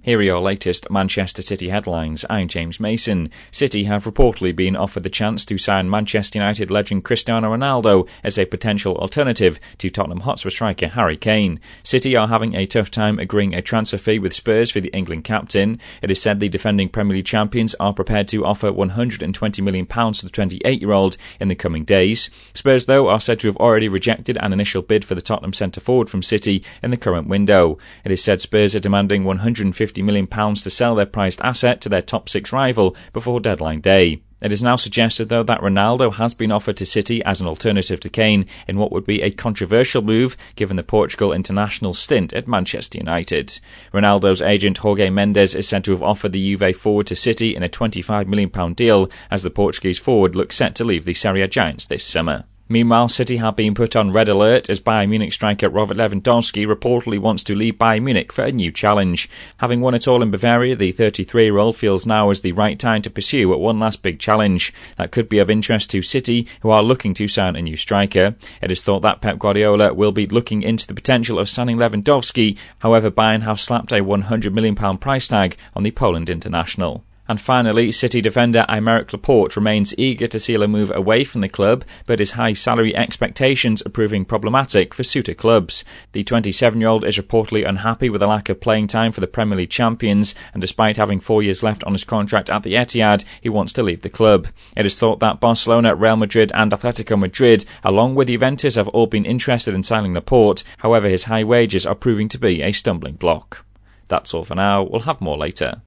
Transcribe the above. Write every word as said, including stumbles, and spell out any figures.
Here are your latest Manchester City headlines. I'm James Mason. City have reportedly been offered the chance to sign Manchester United legend Cristiano Ronaldo as a potential alternative to Tottenham Hotspur striker Harry Kane. City are having a tough time agreeing a transfer fee with Spurs for the England captain. It is said the defending Premier League champions are prepared to offer one hundred twenty million pounds to the twenty-eight-year-old in the coming days. Spurs, though, are said to have already rejected an initial bid for the Tottenham centre-forward from City in the current window. It is said Spurs are demanding one hundred fifty million pounds to sell their prized asset to their top six rival before deadline day. It is now suggested, though, that Ronaldo has been offered to City as an alternative to Kane in what would be a controversial move given the Portugal international stint at Manchester United. Ronaldo's agent Jorge Mendes is said to have offered the Juve forward to City in a twenty-five million pounds deal as the Portuguese forward looks set to leave the Serie A giants this summer. Meanwhile, City have been put on red alert as Bayern Munich striker Robert Lewandowski reportedly wants to leave Bayern Munich for a new challenge. Having won it all in Bavaria, the thirty-three-year-old feels now is the right time to pursue one last big challenge that could be of interest to City, who are looking to sign a new striker. It is thought that Pep Guardiola will be looking into the potential of signing Lewandowski. However, Bayern have slapped a one hundred million pounds price tag on the Poland international. And finally, City defender Aymeric Laporte remains eager to seal a move away from the club, but his high salary expectations are proving problematic for suitor clubs. The twenty-seven-year-old is reportedly unhappy with the lack of playing time for the Premier League champions, and despite having four years left on his contract at the Etihad, he wants to leave the club. It is thought that Barcelona, Real Madrid and Atletico Madrid, along with Juventus, have all been interested in signing Laporte. However, his high wages are proving to be a stumbling block. That's all for now. We'll have more later.